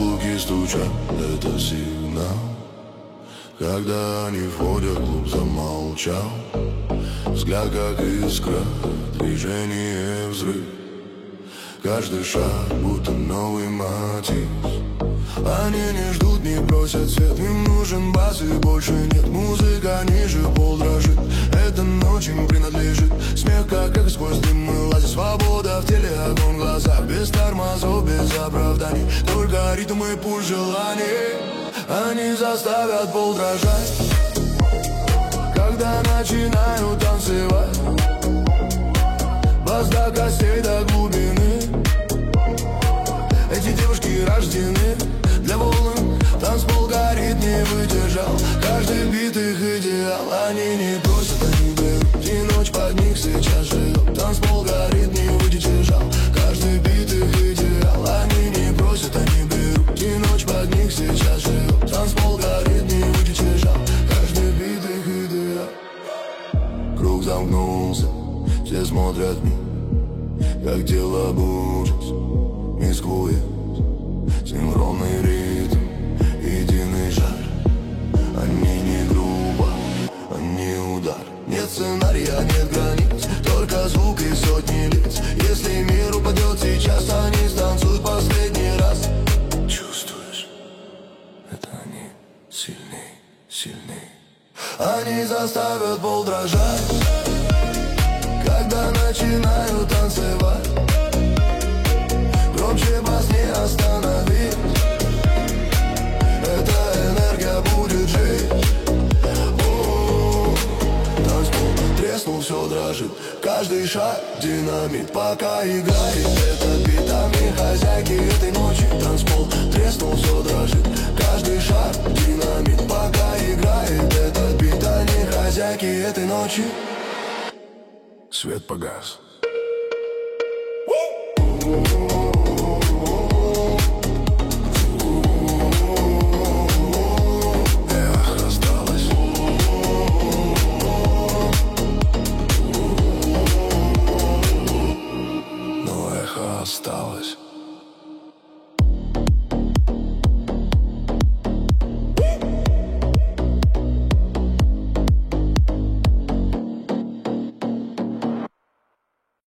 каблуки стучат, это сигнал. Когда они входят, клуб замолчал. Взгляд как искра, движение взрыв. Каждый шаг будто новый мотив. Они не ждут, не просят свет, им нужен бас и больше нет. Музыка ниже, пол дрожит, эта ночь им принадлежит. Смех как эхо сквозь дым мы лазим. Свобода в теле, огонь в глазах. Без тормозов, без оправданий, только ритм и пульс желаний. Они заставят пол дрожать, когда начинают танцевать. Бас до костей, до глубины. Эти девушки рождены для волн. Танцпол горит, не выдержал каждый бит их идеал. Они не просят, они берут, и ночь под них сейчас живет. Танцпол горит, не выдержал каждый бит их идеал. Они не просят, они берут, и ночь под них сейчас живет. Танцпол горит, не выдержал каждый бит их идеал. Круг замкнулся, все смотрят вниз, как тело будет, мискует. Синхронный ритм, единый жар. Они не грубо, они удар. Нет сценария, нет границ, только звук и сотни лиц. Если мир упадет сейчас, они станцуют последний раз. Чувствуешь? Это они сильней, сильней. Они заставят пол дрожать, когда начинают танцевать. Громче бас не остановить. Эта энергия будет жить. Танцпол треснул, все дрожит. Каждый шаг динамит, пока играет этот бит. Они хозяйки этой ночи. Танцпол треснул, все дрожит. Каждый шаг динамит, пока играет этот бит. Они хозяйки этой ночи. Свет погас. Эх, осталось. Но эхо осталось.